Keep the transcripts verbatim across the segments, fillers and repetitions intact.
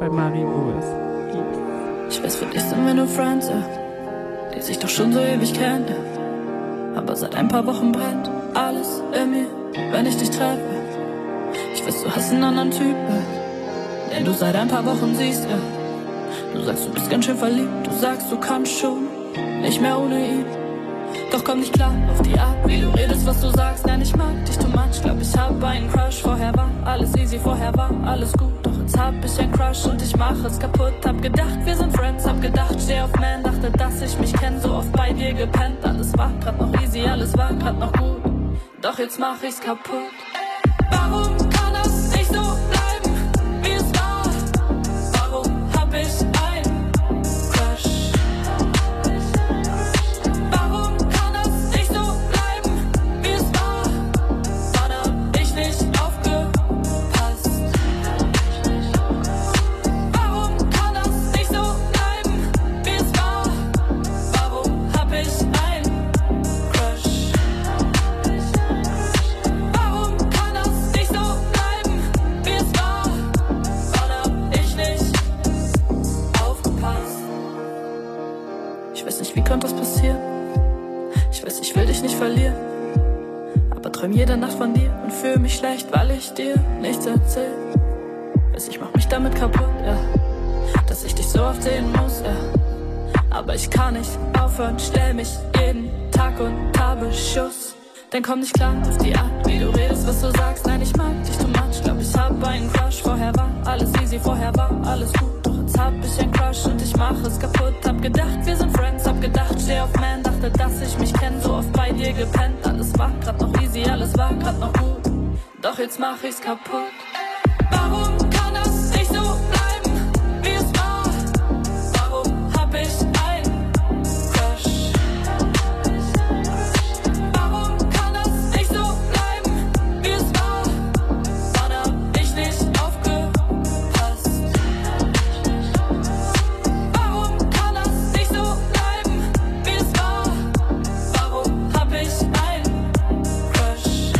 bei Maribu ist. Ich weiß, für dich sind wir nur Friends, ja, die sich doch schon so ewig kennen, ja. Aber seit ein paar Wochen brennt alles in mir, wenn ich dich treffe. Ich weiß, du hast einen anderen Typ, ja, den du seit ein paar Wochen siehst, ja. Du sagst, du bist ganz schön verliebt, du sagst, du kannst schon nicht mehr ohne ihn. Doch komm nicht klar auf die Art, wie du redest, was du sagst. Nein, ich mag dich too much, glaub ich hab einen Crush. Vorher war alles easy, vorher war alles gut. Doch jetzt hab ich einen Crush und ich mach es kaputt. Hab gedacht, wir sind Friends, hab gedacht, steh auf Man. Dachte, dass ich mich kenn, so oft bei dir gepennt. Alles war grad noch easy, alles war grad noch gut. Doch jetzt mach ich's kaputt. Warum kann das nicht so bleiben, wie es war? Warum hab ich einen Crush? Warum kann das nicht so bleiben, wie es war? Wann hab ich nicht aufgepasst? Warum kann das nicht so bleiben, wie es war? Warum hab ich einen Crush? Warum kann das nicht so bleiben, wie es war? Wann hab ich nicht aufgepasst? Ich weiß nicht, wie konnte das passieren? Ich weiß, ich will dich nicht verlieren, aber träum jede Nacht von dir und fühl mich schlecht, weil ich dir nichts erzähl. Weiß, ich mach mich damit kaputt, ja, dass ich dich so oft sehen muss, ja. Aber ich kann nicht aufhören, stell mich jeden Tag und habe Schuss. Denn komm nicht klar auf die Art, wie du redest, was du sagst. Nein, ich mag dich too much, glaub ich hab einen Crush. Vorher war alles easy, vorher war alles gut. Doch jetzt hab ich einen Crush und ich mach es kaputt. Hab gedacht, wir sind Friends, hab gedacht, steh auf Man. Dachte, dass ich mich kenn, so oft bei dir gepennt. Alles war grad noch easy, alles war grad noch gut. Doch jetzt mach ich's kaputt. Warum kann das nicht so bleiben, wie es war? Warum hab ich einen Crush? Warum kann das nicht so bleiben, wie es war? Wann hab ich nicht aufgepasst? Warum kann das nicht so bleiben, wie es war? Warum hab ich einen Crush?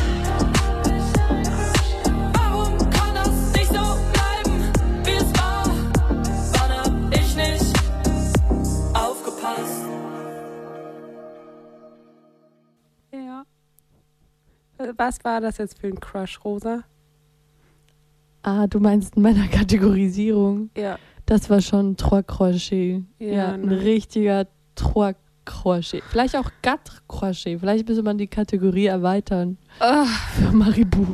Warum kann das nicht so bleiben, wie es war? Wann hab ich nicht aufgepasst? Ja. Was war das jetzt für ein Crush, Rosa? Ah, du meinst in meiner Kategorisierung. Ja. Das war schon Trois Crochets. Ja, Ja, ein ne? richtiger Trois Crochets. Vielleicht auch Quatre Crochets. Vielleicht müsste man die Kategorie erweitern Ah, für Maribu.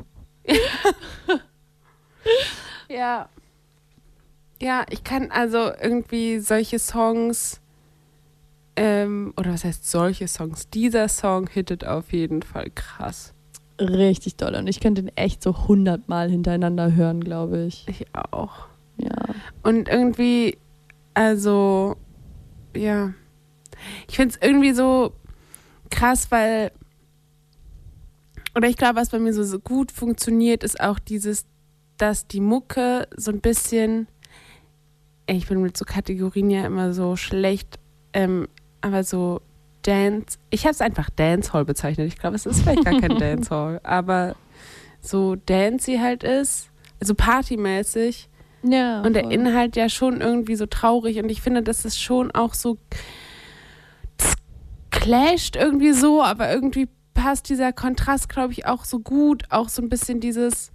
ja. Ja, ich kann also irgendwie solche Songs, ähm, oder was heißt solche Songs? Dieser Song hittet auf jeden Fall krass. Richtig doll. Und ich könnte ihn echt so hundertmal hintereinander hören, glaube ich. Ich auch. Ja. Und irgendwie, also, ja. Ich finde es irgendwie so krass, weil, oder ich glaube, was bei mir so, so gut funktioniert, ist auch dieses, dass die Mucke so ein bisschen, ey, ich bin mit so Kategorien ja immer so schlecht, ähm, aber so Dance, ich habe es einfach Dancehall bezeichnet. Ich glaube, es ist vielleicht gar kein Dancehall, aber so dancey halt ist, also partymäßig. Ja. Und der voll. Inhalt ja schon irgendwie so traurig. Und ich finde, das ist schon auch so, das clasht irgendwie so, aber irgendwie passt dieser Kontrast, glaube ich, auch so gut. Auch so ein bisschen dieses,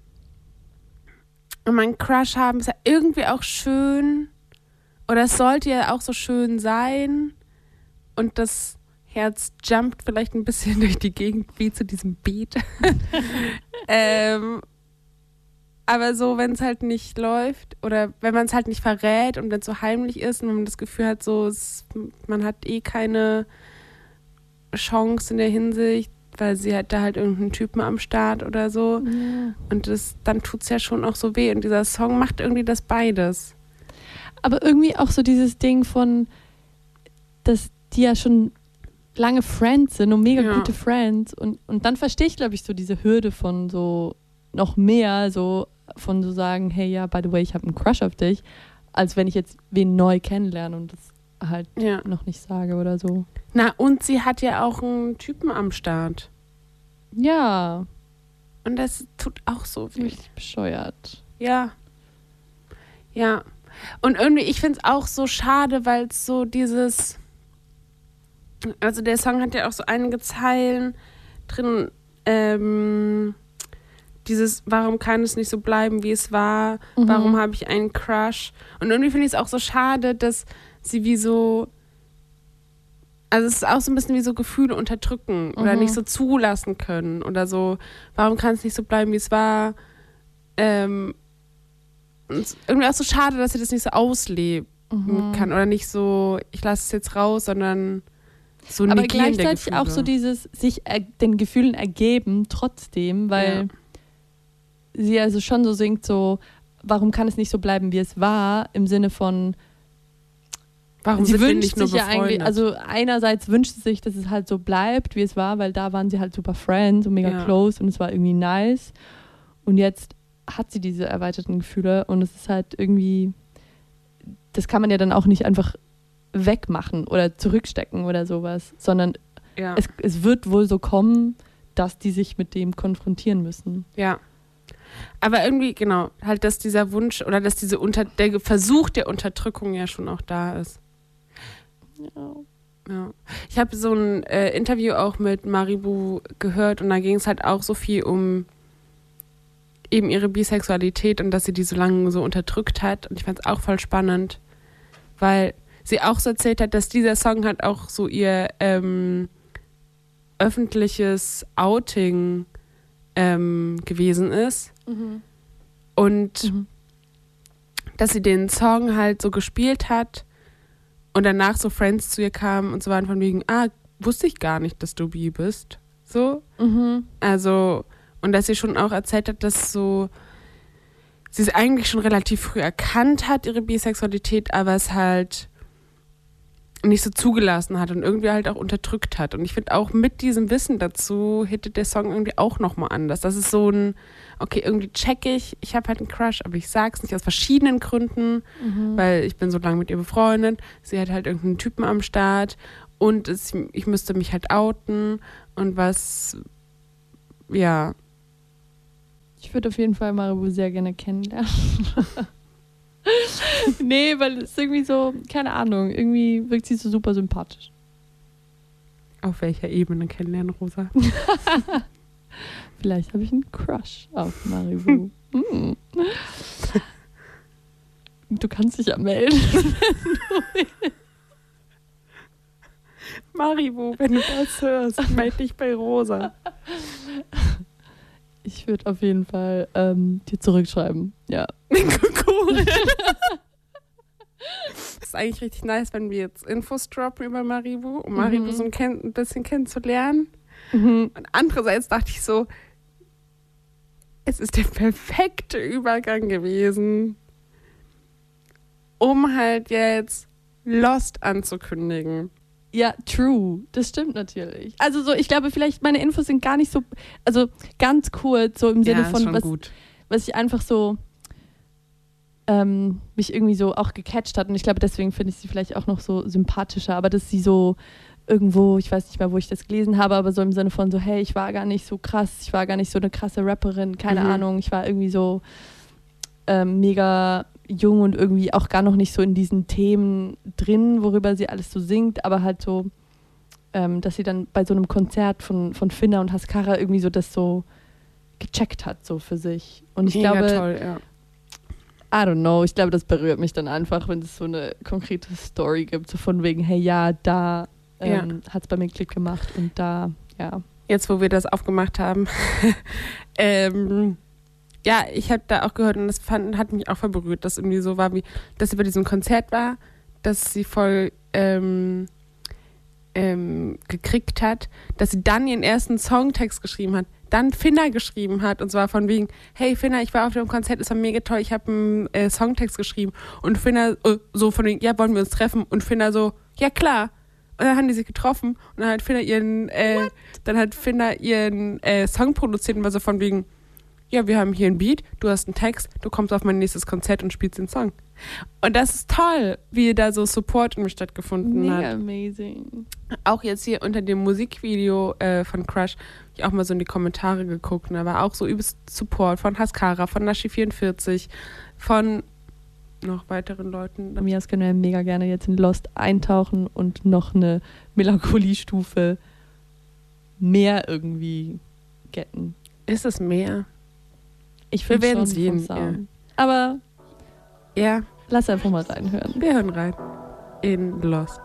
und mein Crush haben, ist ja irgendwie auch schön. Oder es sollte ja auch so schön sein. Und das Herz jumpt vielleicht ein bisschen durch die Gegend wie zu diesem Beat. ähm, aber so, wenn es halt nicht läuft oder wenn man es halt nicht verrät und wenn es so heimlich ist und wenn man das Gefühl hat, so es, man hat eh keine Chance in der Hinsicht, weil sie hat da halt irgendeinen Typen am Start oder so. Ja. Und das, dann tut es ja schon auch so weh. Und dieser Song macht irgendwie das beides. Aber irgendwie auch so dieses Ding von, dass die ja schon lange Friends sind und mega Ja. gute Friends. Und, und dann verstehe ich, glaube ich, so diese Hürde von so noch mehr, so von so sagen, hey, ja, by the way, ich habe einen Crush auf dich, als wenn ich jetzt wen neu kennenlerne und das halt Ja. noch nicht sage oder so. Na, und sie hat ja auch einen Typen am Start. Ja, Und das tut auch so weh. richtig bescheuert. Ja. Ja. Und irgendwie, ich finde es auch so schade, weil es so dieses, also der Song hat ja auch so einige Zeilen drin, ähm, dieses, warum kann es nicht so bleiben, wie es war, Mhm. warum habe ich einen Crush? Und irgendwie finde ich es auch so schade, dass sie wie so, also es ist auch so ein bisschen wie so Gefühle unterdrücken oder Mhm. nicht so zulassen können oder so, warum kann es nicht so bleiben, wie es war? Ähm, und es ist irgendwie auch so schade, dass sie das nicht so ausleben Mhm. kann oder nicht so, ich lasse es jetzt raus, sondern so Aber negieren der gleichzeitig Gefühle. auch so dieses sich er, den Gefühlen ergeben trotzdem, weil sie also schon so singt so, warum kann es nicht so bleiben, wie es war, im Sinne von, Warum sie sind wir wünscht nicht nur sich ja eigentlich, befreundet? also einerseits wünscht sie sich, dass es halt so bleibt, wie es war, weil da waren sie halt super Friends und mega Ja. close und es war irgendwie nice. Und jetzt hat sie diese erweiterten Gefühle und es ist halt irgendwie, das kann man ja dann auch nicht einfach wegmachen oder zurückstecken oder sowas, sondern ja. es, es wird wohl so kommen, dass die sich mit dem konfrontieren müssen. Ja. Aber irgendwie, genau, halt, dass dieser Wunsch oder dass diese unter der Versuch der Unterdrückung ja schon auch da ist. Ja. Ja. Ich habe so ein äh, Interview auch mit Maribu gehört und da ging es halt auch so viel um eben ihre Bisexualität und dass sie die so lange so unterdrückt hat. Und ich fand es auch voll spannend, weil sie auch so erzählt hat, dass dieser Song halt auch so ihr ähm, öffentliches Outing ähm, gewesen ist. Mhm. Und Mhm. dass sie den Song halt so gespielt hat und danach so Friends zu ihr kamen und so waren von wegen, ah, wusste ich gar nicht, dass du bi bist. So. Mhm. Also, und dass sie schon auch erzählt hat, dass so, sie es eigentlich schon relativ früh erkannt hat, ihre Bisexualität, aber es halt nicht so zugelassen hat und irgendwie halt auch unterdrückt hat. Und ich finde auch mit diesem Wissen dazu hittet der Song irgendwie auch nochmal anders. Das ist so ein, okay, irgendwie check ich, ich habe halt einen Crush, aber ich sag's nicht aus verschiedenen Gründen, Mhm. weil ich bin so lange mit ihr befreundet. Sie hat halt irgendeinen Typen am Start und es, ich müsste mich halt outen und was, ja, Ich würde auf jeden Fall Maribu sehr gerne kennenlernen. Nee, weil es ist irgendwie so, keine Ahnung, irgendwie wirkt sie so super sympathisch. auf welcher Ebene kennenlernen, Rosa? Vielleicht habe ich einen Crush auf Maribu. Hm. Du kannst dich ja melden. Maribu, wenn du das hörst, melde dich bei Rosa. Ich würde auf jeden Fall ähm, dir zurückschreiben. Ja. Cool. Das ist eigentlich richtig nice, wenn wir jetzt Infos droppen über Maribu, um Maribu Mhm. so ein, kenn- ein bisschen kennenzulernen. Mhm. Und andererseits dachte ich so, es ist der perfekte Übergang gewesen, um halt jetzt Lost anzukündigen. Ja, true. Das stimmt natürlich. Also so, ich glaube, vielleicht meine Infos sind gar nicht so, also ganz kurz, so im Sinne ja, ist von, schon was, gut. was ich einfach so ähm, mich irgendwie so auch gecatcht hat. Und ich glaube, deswegen finde ich sie vielleicht auch noch so sympathischer. Aber dass sie so irgendwo, ich weiß nicht mehr, wo ich das gelesen habe, aber so im Sinne von so, hey, ich war gar nicht so krass, ich war gar nicht so eine krasse Rapperin, keine Mhm. Ahnung. Ich war irgendwie so ähm, mega jung und irgendwie auch gar noch nicht so in diesen Themen drin, worüber sie alles so singt, aber halt so, ähm, dass sie dann bei so einem Konzert von, von Finna und Haskara irgendwie so das so gecheckt hat, so für sich. Und ich Mega glaube, toll, ja. I don't know, ich glaube, das berührt mich dann einfach, wenn es so eine konkrete Story gibt, so von wegen, hey, ja, da ähm, hat es bei mir Klick gemacht und da, ja. Jetzt, wo wir das aufgemacht haben. ähm, ja, ich habe da auch gehört und das fand, hat mich auch voll berührt, dass irgendwie so war, wie, dass sie bei diesem Konzert war, dass sie voll ähm, ähm, gekriegt hat, dass sie dann ihren ersten Songtext geschrieben hat, dann Finna geschrieben hat und zwar von wegen, hey Finna, ich war auf dem Konzert, es war mega toll, ich habe einen äh, Songtext geschrieben und Finna äh, so von wegen, ja, wollen wir uns treffen und Finna so, ja klar. Und dann haben die sich getroffen und dann hat Finna ihren, äh, dann hat Finna ihren äh, Song produziert und war so von wegen, ja, wir haben hier einen Beat, du hast einen Text, du kommst auf mein nächstes Konzert und spielst den Song. Und das ist toll, wie da so Support irgendwie stattgefunden Mega hat. amazing. Auch jetzt hier unter dem Musikvideo äh, von Crush, hab ich auch mal so in die Kommentare geguckt und da war auch so übelst Support von Haskara, von Nashi vierundvierzig, von noch weiteren Leuten. Von mir aus können wir mega gerne jetzt in Lost eintauchen und noch eine Melancholie-Stufe mehr irgendwie getten. Ist es mehr? Ich Wir finde werden schon sehen, vom Sound. Aber Ja, lass einfach mal reinhören. wir hören rein in Lost.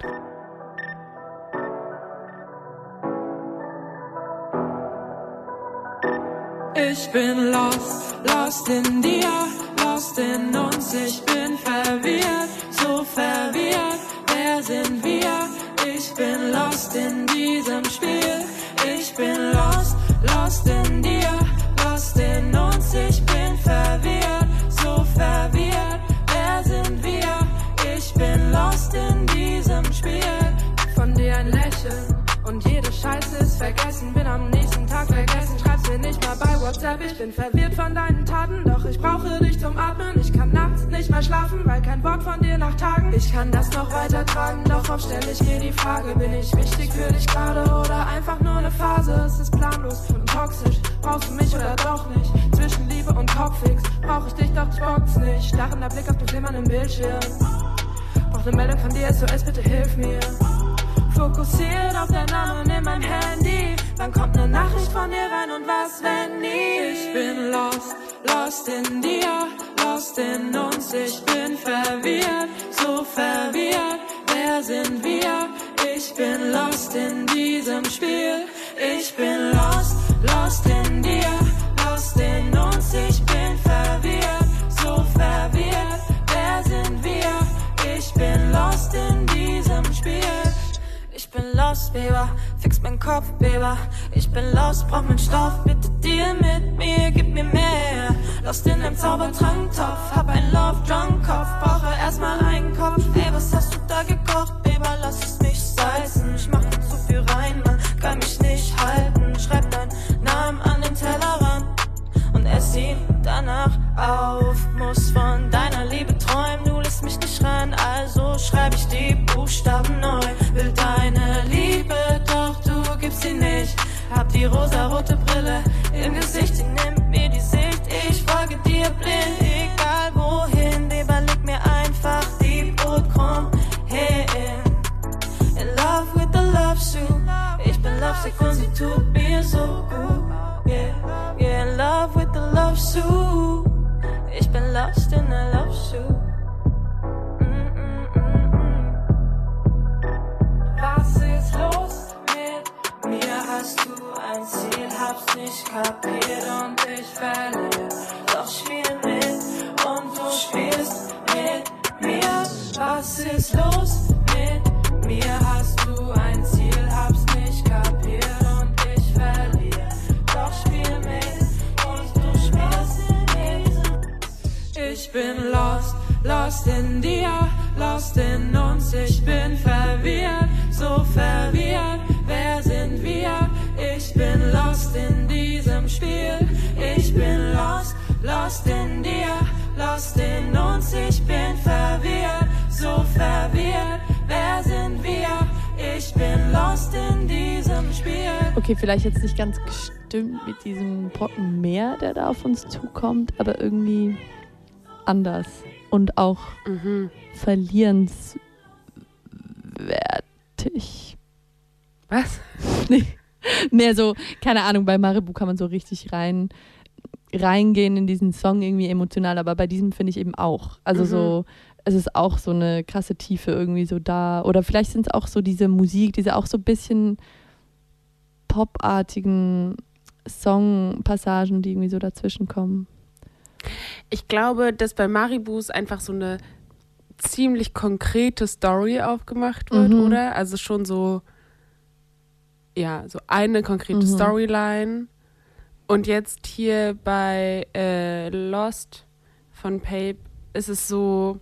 Ich bin lost, lost in dir, lost in uns. Ich bin verwirrt, so verwirrt. Wer sind wir? Ich bin lost in diesem Spiel. Ich bin lost, lost in dir, lost in uns. Ich bin verwirrt, so verwirrt. Wer sind wir? Ich bin lost in diesem Spiel. Von dir ein Lächeln und jede Scheiße ist vergessen. Bin am nächsten Tag vergessen, schreib's mir nicht mal bei WhatsApp. Ich bin verwirrt von deinen Taten, doch ich brauche dich zum Atmen. Ich kann nachts nicht mehr schlafen, weil kein Wort von dir nach Tagen. Ich kann das noch weiter tragen, doch oft stell ich mir die Frage: Bin ich wichtig für dich gerade oder einfach nur eine Phase? Es ist planlos und toxisch, brauchst du mich oder doch nicht? Zwischen Liebe und Kopfix brauch ich dich, doch ich box nicht. Starrender Blick auf den flimmernden Bildschirm, brauch ne Meldung von dir, S O S, bitte hilf mir. Fokussiert auf deinen Namen in meinem Handy. Wann kommt ne Nachricht von dir rein und was, wenn nie? Ich bin lost, lost in dir, lost in uns. Ich bin verwirrt, so verwirrt. Wer sind wir? Ich bin lost in diesem Spiel. Ich bin lost, lost in dir, lost in uns. Ich bin verwirrt, so verwirrt. Wer sind wir? Ich bin lost in diesem Spiel. Ich bin lost, Weber, fix mein Kopf, Weber. Ich bin lost, brauch mein Stoff, bitte dir mit mir, gib mir mehr. Lost in einem Zaubertranktopf, hab ein Love-Drunk-Kopf, brauche erstmal einen Kopf. Ey, was hast du da gekocht, Weber, lass es mich salzen. Ich mach da zu viel rein, man kann mich nicht halten. Schreib deinen Namen an den Tellerrand und ess ihn danach auf. Muss von deiner Liebe träumen, du lässt mich nicht ran, also schreib ich die Buchstaben neu. Will deine Liebe, doch du gibst sie nicht. Hab die rosarote Brille im Gesicht, sie nimmt mir die Sicht. Ich folge dir blind, egal wohin. Weber, leg mir einfach die Brotkrumm hin. In love with the love suit. Ich bin lovesick und sie tut mir so gut. Yeah, yeah, in love with the love suit. Ich bin lost in a love suit. Mm, mm, mm, mm. Was ist los mit mir? Hast du ein Ziel? Hab's nicht kapiert und ich verliere. Doch spiel mit und du spielst mit mir. Was ist los mit mir? Hast du ein Ziel? Hab's nicht kapiert und ich verliere. Doch spiel mit und du spielst mit. Ich bin lost, lost in dir, lost in uns. Ich bin verwirrt, so verwirrt. Wer sind wir? Ich bin lost in diesem Spiel. Ich bin lost, lost in dir, lost in uns. Ich bin verwirrt, so verwirrt. Wer sind wir? Ich bin lost in diesem Spiel. Okay, vielleicht jetzt nicht ganz gestimmt mit diesem Brocken Meer, der da auf uns zukommt, aber irgendwie anders und auch Mhm. verlierenswertig. Was? Nee. Mehr so, keine Ahnung, bei Maribu kann man so richtig rein reingehen in diesen Song irgendwie emotional, aber bei diesem finde ich eben auch. Also Mhm. so, es ist auch so eine krasse Tiefe irgendwie so da. Oder vielleicht sind es auch so diese Musik, diese auch so ein bisschen popartigen Songpassagen, die irgendwie so dazwischen kommen. Ich glaube, dass bei Maribus einfach so eine ziemlich konkrete Story aufgemacht wird, Mhm. oder? Also schon so, ja, so eine konkrete Mhm. Storyline. Und jetzt hier bei äh, Lost von Pape ist es so,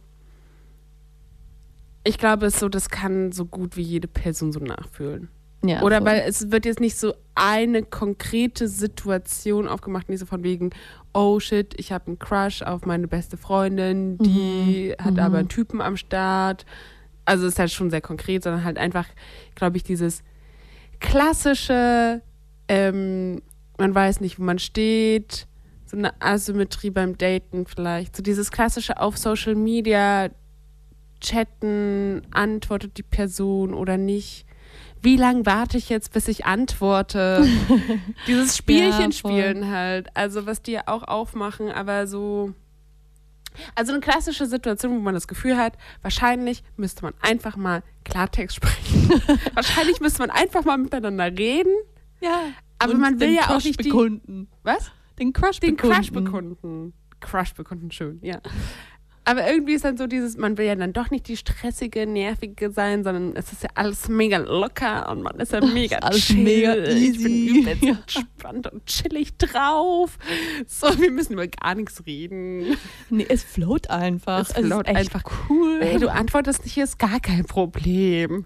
ich glaube, es ist so, das kann so gut wie jede Person so nachfühlen. Ja, Oder voll. weil es wird jetzt nicht so eine konkrete Situation aufgemacht, nicht so von wegen, oh shit, ich habe einen Crush auf meine beste Freundin, die Mhm. hat Mhm. aber einen Typen am Start. Also es ist halt schon sehr konkret, sondern halt einfach, glaube ich, dieses klassische, ähm, man weiß nicht, wo man steht, so eine Asymmetrie beim Daten vielleicht. So dieses klassische auf Social Media chatten, antwortet die Person oder nicht. Wie lange warte ich jetzt, bis ich antworte? Dieses Spielchen Ja, voll. spielen halt. Also was die ja auch aufmachen, aber so... Also eine klassische Situation, wo man das Gefühl hat, wahrscheinlich müsste man einfach mal Klartext sprechen. Wahrscheinlich müsste man einfach mal miteinander reden. Ja. Aber Und man will den ja auch Crush nicht die... bekunden. Was? Den Crush Den bekunden. Crush bekunden. Crush bekunden, schön, ja. Aber irgendwie ist dann so dieses, man will ja dann doch nicht die stressige, nervige sein, sondern es ist ja alles mega locker und man ist ja mega alles chill. mega Ich bin easy. übelst Ja. entspannt und chillig drauf. So, wir müssen über gar nichts reden. Nee, es float einfach. Es float ist echt einfach. cool. Hey, du antwortest nicht, ist gar kein Problem.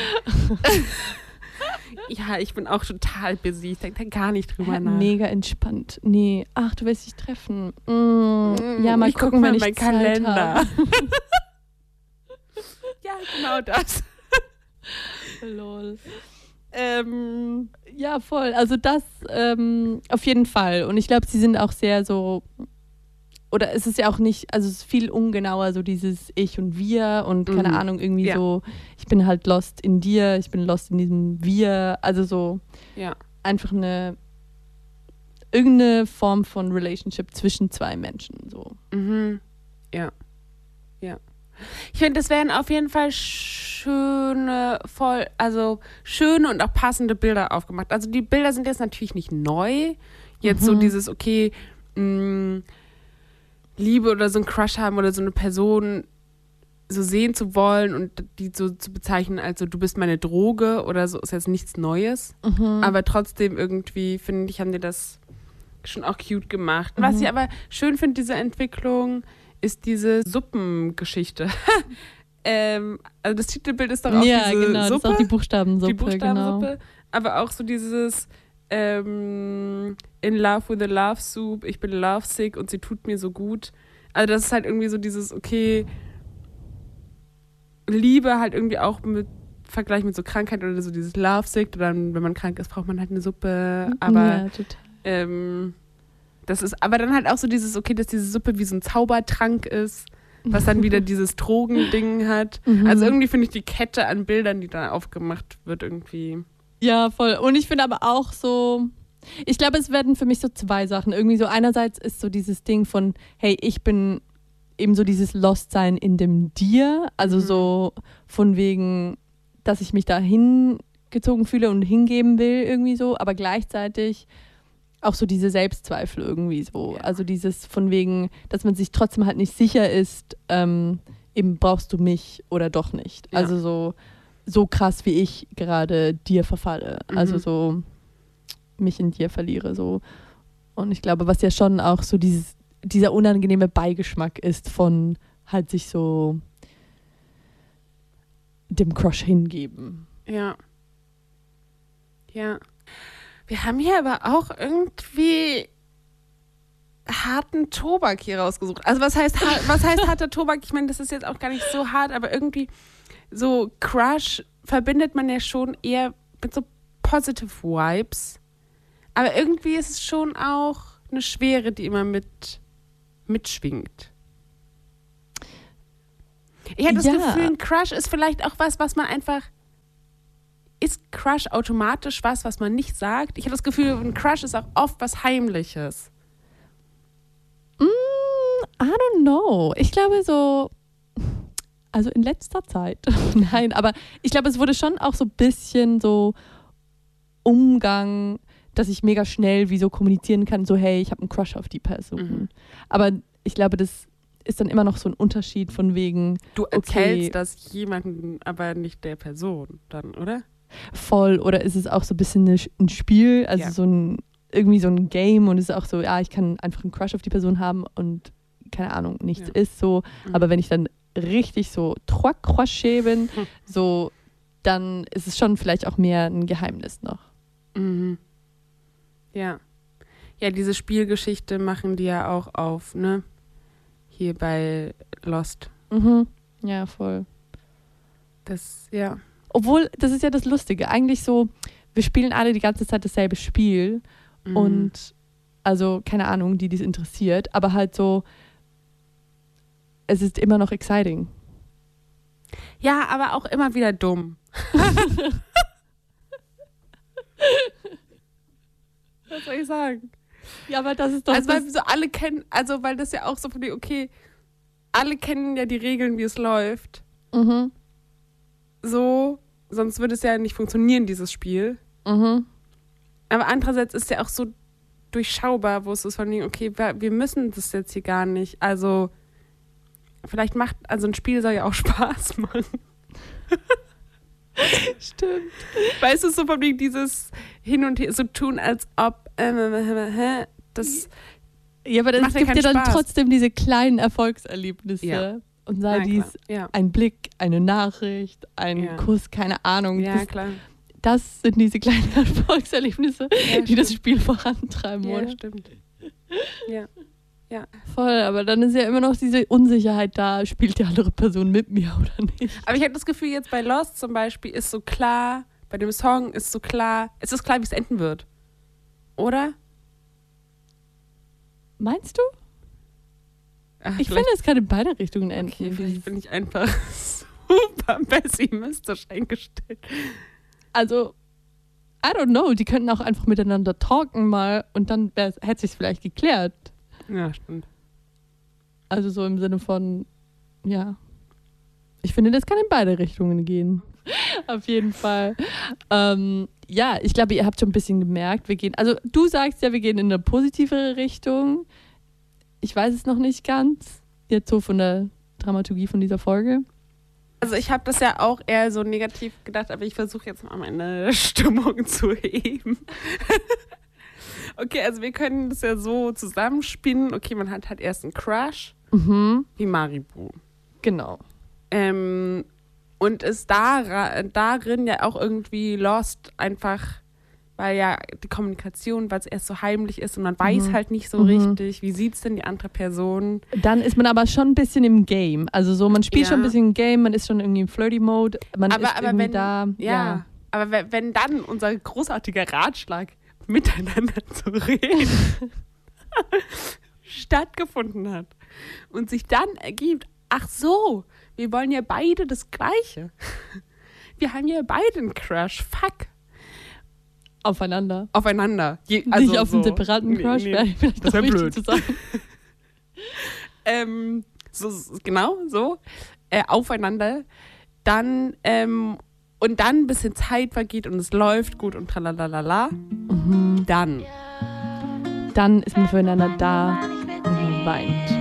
Ja, ich bin auch total busy. Ich denke da gar nicht drüber Ja, nach. mega entspannt. Nee, ach, du willst dich treffen. Mm, ja, mal ich gucken, guck mal wenn in ich meinen Zeit Kalender. habe. Ja, genau das. Lol. Ähm, Ja, voll. Also das ähm, auf jeden Fall. Und ich glaube, sie sind auch sehr so, oder es ist ja auch nicht, also es ist viel ungenauer, so dieses Ich und Wir und keine Mhm. Ahnung, irgendwie Ja. so, ich bin halt lost in dir, ich bin lost in diesem Wir. Also so ja. einfach eine, irgendeine Form von Relationship zwischen zwei Menschen. So. Mhm. Ja. Ja. Ich finde, das wären auf jeden Fall schöne, voll, also schöne und auch passende Bilder aufgemacht. Also die Bilder sind jetzt natürlich nicht neu. Jetzt so Mhm. dieses, okay, mh, Liebe oder so ein Crush haben oder so eine Person so sehen zu wollen und die so zu bezeichnen, als so, du bist meine Droge oder so, ist jetzt nichts Neues. Mhm. Aber trotzdem irgendwie, finde ich, haben die das schon auch cute gemacht. Was Mhm. ich aber schön finde, diese Entwicklung, ist diese Suppengeschichte. ähm, also das Titelbild ist doch auch ja, diese genau, Suppe, das ist auch die Buchstabensuppe. die Buchstabensuppe, Genau. aber auch so dieses ähm, in love with a love soup, ich bin lovesick und sie tut mir so gut. Also das ist halt irgendwie so dieses, okay, Liebe halt irgendwie auch mit Vergleich mit so Krankheit oder so dieses lovesick, oder dann, wenn man krank ist, braucht man halt eine Suppe, aber ja, total. ähm, das ist aber dann halt auch so dieses, okay, dass diese Suppe wie so ein Zaubertrank ist, was dann wieder dieses Drogending hat. Mhm. Also irgendwie finde ich die Kette an Bildern, die da aufgemacht wird, irgendwie. Ja, voll. Und ich finde aber auch so, ich glaube, es werden für mich so zwei Sachen. Irgendwie so einerseits ist so dieses Ding von, hey, ich bin eben so dieses Lost-Sein in dem Dir. Also Mhm. so von wegen, dass ich mich da hingezogen fühle und hingeben will irgendwie so. Aber gleichzeitig auch so diese Selbstzweifel irgendwie so. Ja. Also dieses von wegen, dass man sich trotzdem halt nicht sicher ist, ähm, eben brauchst du mich oder doch nicht. Ja. Also so, so krass, wie ich gerade dir verfalle. Mhm. Also so mich in dir verliere. So. Und ich glaube, was ja schon auch so dieses, dieser unangenehme Beigeschmack ist von halt sich so dem Crush hingeben. Ja. Ja. Wir haben hier aber auch irgendwie harten Tobak hier rausgesucht. Also was heißt, har- was heißt harter Tobak? Ich meine, das ist jetzt auch gar nicht so hart, aber irgendwie so Crush verbindet man ja schon eher mit so positive Vibes. Aber irgendwie ist es schon auch eine Schwere, die immer mit mitschwingt. Ich habe das Ja. Gefühl, ein Crush ist vielleicht auch was, was man einfach... Ist Crush automatisch was, was man nicht sagt? Ich habe das Gefühl, ein Crush ist auch oft was Heimliches. Mm, I don't know. Ich glaube so, also in letzter Zeit, nein, aber ich glaube, es wurde schon auch so ein bisschen so Umgang, dass ich mega schnell wie so kommunizieren kann, so hey, ich habe einen Crush auf die Person. Mhm. Aber ich glaube, das ist dann immer noch so ein Unterschied von wegen Du Okay. erzählst das jemandem, aber nicht der Person dann, oder? voll oder ist es auch so ein bisschen eine, ein Spiel, also Ja. so ein, irgendwie so ein Game und es ist auch so, ja, ich kann einfach einen Crush auf die Person haben und keine Ahnung, nichts Ja. ist so, Mhm. aber wenn ich dann richtig so trois crochets bin, Hm. so, dann ist es schon vielleicht auch mehr ein Geheimnis noch. Mhm. Ja. Ja, diese Spielgeschichte machen die ja auch auf, ne? Hier bei Lost. Mhm. Ja, voll. Das, ja. Obwohl, das ist ja das Lustige, eigentlich so, wir spielen alle die ganze Zeit dasselbe Spiel Mhm. und Also, keine Ahnung, die dies interessiert. Aber halt so, es ist immer noch exciting. Ja, aber auch immer wieder dumm. Was soll ich sagen? Ja, aber das ist doch... Also, weil so alle kennen, also, weil das ja auch so von dir, okay, alle kennen ja die Regeln, wie es läuft. Mhm. So, sonst würde es ja nicht funktionieren, dieses Spiel. Mhm. Aber andererseits ist ja auch so durchschaubar, wo es ist von dir, okay, wir, wir müssen das jetzt hier gar nicht. Also, vielleicht macht, also ein Spiel soll ja auch Spaß machen. Stimmt. Weißt du, so von wegen dieses Hin und Her, so tun, als ob, äh, das Ja, aber das macht ja gibt dir keinen dann Spaß. trotzdem diese kleinen Erfolgserlebnisse. Ja. Und sei Ja, dies klar. Ja. ein Blick, eine Nachricht, ein Ja. Kuss, keine Ahnung. Ja, das, klar. das sind diese kleinen Erfolgserlebnisse, Ja, die das stimmt. Spiel vorantreiben, Ja, oder? stimmt. Ja. Voll, aber dann ist ja immer noch diese Unsicherheit da, spielt die andere Person mit mir oder nicht? Aber ich habe das Gefühl, jetzt bei Lost zum Beispiel ist so klar, bei dem Song ist so klar, es ist klar, wie es enden wird. Oder? Meinst du? Ach, Ich vielleicht- finde, es kann in beide Richtungen enden. Okay, Dieses- vielleicht bin ich einfach super pessimistisch eingestellt. Also, I don't know, die könnten auch einfach miteinander talken mal und dann hätte sich vielleicht geklärt. Ja, stimmt. Also so im Sinne von, ja. Ich finde, das kann in beide Richtungen gehen. Auf jeden Fall. Ähm, ja, ich glaube, ihr habt schon ein bisschen gemerkt, wir gehen, also du sagst ja, wir gehen in eine positivere Richtung. Ich weiß es noch nicht ganz. Jetzt so von der Dramaturgie von dieser Folge. Also ich habe das ja auch eher so negativ gedacht, aber ich versuche jetzt mal meine Stimmung zu heben. Okay, also wir können das ja so zusammenspinnen. Okay, man hat halt erst einen Crush, Mhm. wie Maribu. Genau. Ähm, und ist da, darin ja auch irgendwie lost, einfach, weil ja die Kommunikation, weil es erst so heimlich ist und man weiß Mhm. halt nicht so Mhm. richtig, wie sieht es denn die andere Person. Dann ist man aber schon ein bisschen im Game. Also so, man spielt Ja. schon ein bisschen im Game, man ist schon irgendwie im Flirty-Mode, man Aber- ist aber irgendwie wenn- da. Ja, aber wenn, wenn dann unser großartiger Ratschlag, miteinander zu reden, stattgefunden hat und sich dann ergibt, ach so, wir wollen ja beide das Gleiche. Wir haben ja beide einen Crush, fuck, Aufeinander. aufeinander. Je, Nicht auf so. einen separaten Nee, Crush, nee, wäre vielleicht das noch wär wichtig blöd. zu sagen. Ähm, so, so- genau, so, äh, aufeinander, dann, ähm, und dann ein bisschen Zeit vergeht und es läuft gut und tralalala, Mhm. dann. Dann ist man füreinander da und man weint.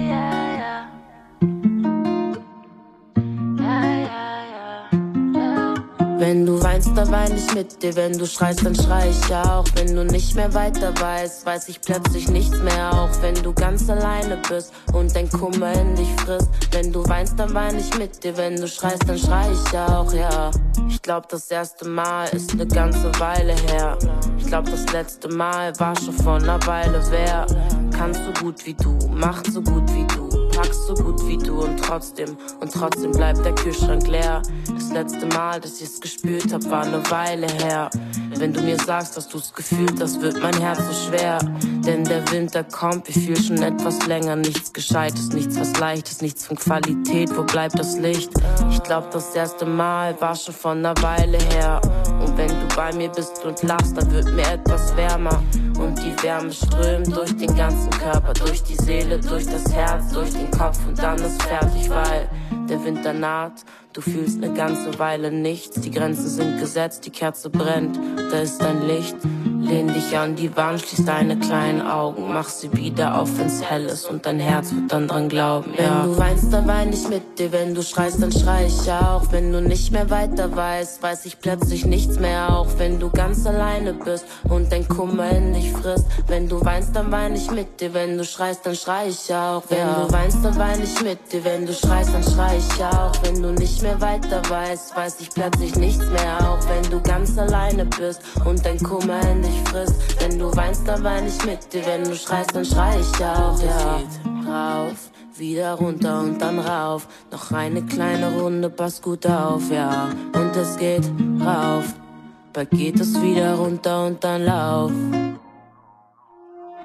Wenn du weinst, dann wein ich mit dir. Wenn du schreist, dann schrei ich auch. Wenn du nicht mehr weiter weißt, weiß ich plötzlich nichts mehr. Auch wenn du ganz alleine bist und dein Kummer in dich frisst. Wenn du weinst, dann wein ich mit dir. Wenn du schreist, dann schrei ich auch, ja. Ich glaub, das erste Mal ist ne ganze Weile her. Ich glaub, das letzte Mal war schon vor ner Weile. Wer kann so gut wie du, macht so gut wie du, packst so gut wie du und trotzdem, und trotzdem bleibt der Kühlschrank leer. Das letzte Mal, dass ich's gespürt hab, war ne Weile her. Wenn du mir sagst, dass du's gefühlt, das wird mein Herz so schwer. Denn der Winter kommt, wir fühlen schon etwas länger. Nichts Gescheites, nichts was Leichtes, nichts von Qualität, wo bleibt das Licht? Ich glaub, das erste Mal war schon vor ner Weile her. Und wenn du bei mir bist und lachst, dann wird mir etwas wärmer. Und die Wärme strömt durch den ganzen Körper, durch die Seele, durch das Herz, durch den Kopf und dann ist fertig, weil der Winter naht. Du fühlst ne ganze Weile nichts, die Grenzen sind gesetzt, die Kerze brennt, da ist dein Licht. Lehn dich an die Wand, schließ deine kleinen Augen, mach sie wieder auf, wenn's hell ist und dein Herz wird dann dran glauben, ja. Wenn du weinst, dann wein ich mit dir, wenn du schreist, dann schrei ich auch. Wenn du nicht mehr weiter weißt, weiß ich plötzlich nichts mehr, auch wenn du ganz alleine bist und dein Kummer in dich frisst. Wenn du weinst, dann wein ich mit dir, wenn du schreist, dann schrei ich auch. Wenn du weinst, dann wein ich mit dir, wenn du schreist, dann schrei ich auch. Wenn du nicht mehr weiter weißt, weiß ich plötzlich nichts mehr, auch wenn du ganz alleine bist und dein Kummer in dich frisst. Wenn du weinst, dann wein ich mit dir, wenn du schreist, dann schrei ich auch, ja. Rauf, wieder runter und dann rauf. Noch eine kleine Runde, pass gut auf, ja. Und es geht rauf, bald geht es wieder runter und dann lauf.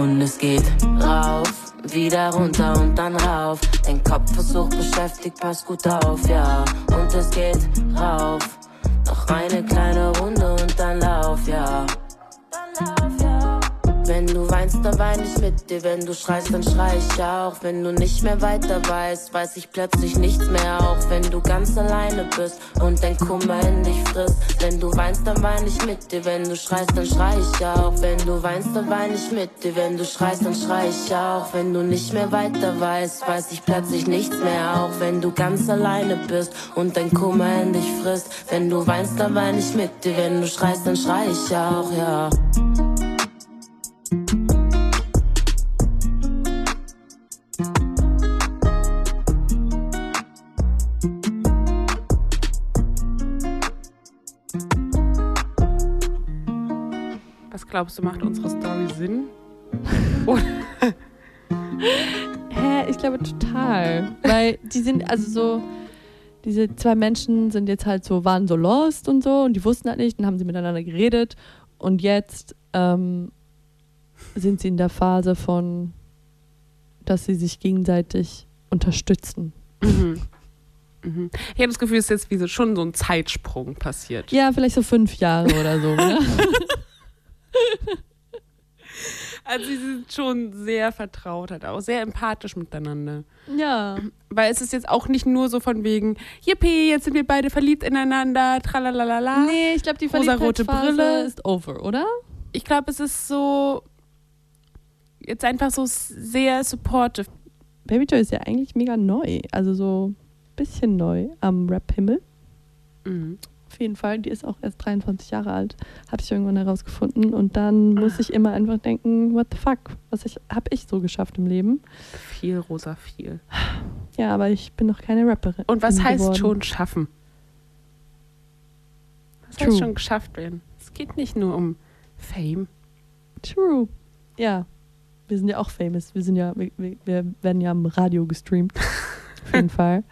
Und es geht rauf, wieder runter und dann rauf. Dein Kopf ist hoch beschäftigt, pass gut auf, ja. Und es geht rauf, noch eine kleine Runde und dann lauf, ja. Dann lauf, ja. Wenn du weinst, dann wein ich mit dir. Wenn du schreist, dann schrei ich auch. Wenn du nicht mehr weiter weißt, weiß ich plötzlich nichts mehr. Auch wenn du ganz alleine bist und dein Kummer in dich frisst. Wenn du weinst, dann wein ich mit dir. Wenn du schreist, dann schrei ich auch. Wenn du weinst, dann wein ich mit dir. Wenn du schreist, dann schrei ich auch. Wenn du nicht mehr weiter weißt, weiß ich plötzlich nichts mehr. Auch wenn du ganz alleine bist und dein Kummer in dich frisst. Wenn du weinst, dann wein ich mit dir. Wenn du schreist, dann schrei ich auch, ja. Was glaubst du, macht unsere Story Sinn? Hä, ich glaube total. Weil die sind, also so, diese zwei Menschen sind jetzt halt so, waren so lost und so und die wussten halt nicht, dann haben sie miteinander geredet und jetzt ähm, sind sie in der Phase von, dass sie sich gegenseitig unterstützen. Mhm. Mhm. Ich habe das Gefühl, es ist jetzt wie so schon so ein Zeitsprung passiert. Ja, vielleicht so fünf Jahre oder so. Ne? Also sie sind schon sehr vertraut, halt auch sehr empathisch miteinander. Ja. Weil es ist jetzt auch nicht nur so von wegen, yippie, jetzt sind wir beide verliebt ineinander, tralalala. Nee, ich glaube, die rosarote Verliebtheitsphase Brille ist over, oder? Ich glaube, es ist so jetzt einfach so sehr supportive. Baby Joy ist ja eigentlich mega neu, also so ein bisschen neu am Rap-Himmel. Mhm. Auf jeden Fall, die ist auch erst dreiundzwanzig Jahre alt, habe ich irgendwann herausgefunden und dann muss ich immer einfach denken, what the fuck, was ich, habe ich so geschafft im Leben? Viel, Rosa, viel. Ja, aber ich bin noch keine Rapperin. Und was heißt geworden. schon schaffen? Was True. heißt schon geschafft werden? Es geht nicht nur um Fame. True. Ja, wir sind ja auch famous. Wir sind ja, wir, wir werden ja im Radio gestreamt. Auf jeden Fall.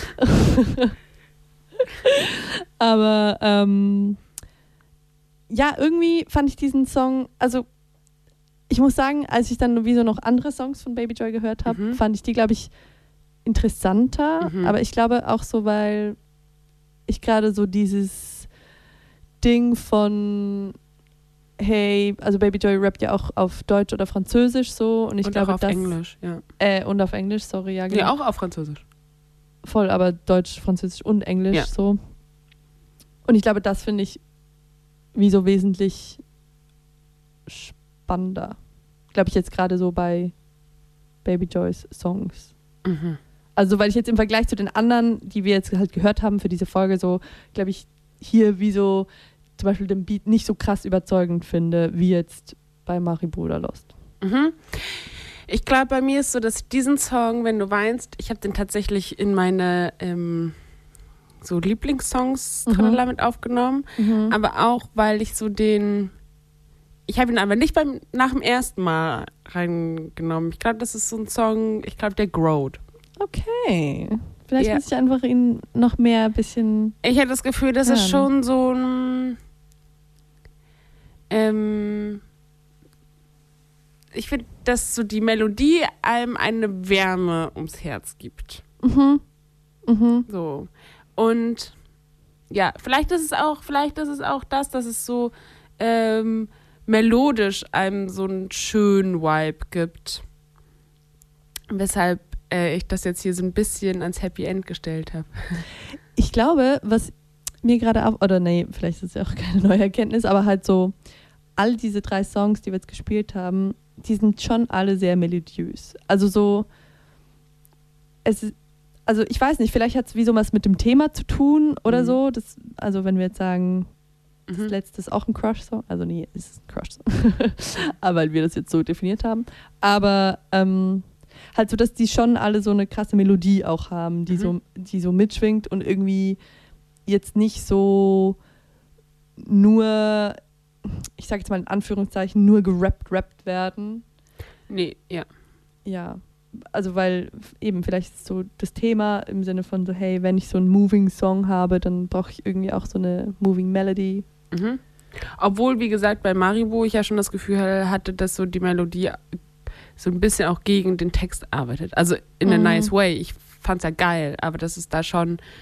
Aber ähm, ja, irgendwie fand ich diesen Song, also ich muss sagen, als ich dann wie so noch andere Songs von Baby Joy gehört habe, Mhm. fand ich die, glaube ich, interessanter. Mhm. Aber ich glaube auch so, weil ich gerade so dieses Ding von hey, also Baby Joy rappt ja auch auf Deutsch oder Französisch so und ich und glaube, auch auf das, Englisch, ja. Äh, und auf Englisch, sorry, ja, genau. Nee, auch auf Französisch. Voll, aber Deutsch, Französisch und Englisch Ja. so. Und ich glaube, das finde ich wie so wesentlich spannender. Glaube ich jetzt gerade so bei Baby Joys Songs. Mhm. Also, weil ich jetzt im Vergleich zu den anderen, die wir jetzt halt gehört haben für diese Folge, so, glaube ich, hier wie so zum Beispiel den Beat nicht so krass überzeugend finde, wie jetzt bei Maribu oder Lost. Mhm. Ich glaube, bei mir ist so, dass diesen Song, wenn du weinst, ich habe den tatsächlich in meine ähm, so Lieblingssongs Mhm. mit aufgenommen, Mhm. aber auch, weil ich so den, ich habe ihn aber nicht beim nach dem ersten Mal reingenommen. Ich glaube, das ist so ein Song, ich glaube, der growt. Okay. Vielleicht Ja. muss ich einfach ihn noch mehr ein bisschen. Ich habe das Gefühl, das ist Hören. schon so ein ähm, ich finde, dass so die Melodie einem eine Wärme ums Herz gibt. Mhm. Mhm. So. Und ja, vielleicht ist es auch, vielleicht ist es auch das, dass es so ähm, melodisch einem so einen schönen Vibe gibt. Weshalb äh, ich das jetzt hier so ein bisschen ans Happy End gestellt habe. Ich glaube, was mir gerade auf, oder nee, vielleicht ist es ja auch keine neue Erkenntnis, aber halt so, all diese drei Songs, die wir jetzt gespielt haben, die sind schon alle sehr melodiös. Also so, es ist, also ich weiß nicht, vielleicht hat es wie so was mit dem Thema zu tun oder Mhm. so. Das, also wenn wir jetzt sagen, das Mhm. letzte ist auch ein Crush-Song, also nee, es ist ein Crush-Song, aber weil wir das jetzt so definiert haben. Aber ähm, halt so, dass die schon alle so eine krasse Melodie auch haben, die, Mhm. so, die so mitschwingt und irgendwie jetzt nicht so nur, ich sage jetzt mal in Anführungszeichen, nur gerappt, rappt werden. Nee, ja. Ja, also weil eben vielleicht ist so das Thema im Sinne von so, hey, wenn ich so einen Moving Song habe, dann brauche ich irgendwie auch so eine Moving Melody. Mhm. Obwohl, wie gesagt, bei Maribo ich ja schon das Gefühl hatte, dass so die Melodie so ein bisschen auch gegen den Text arbeitet. Also in a Mhm. nice way. Ich fand's ja geil, aber dass es da schon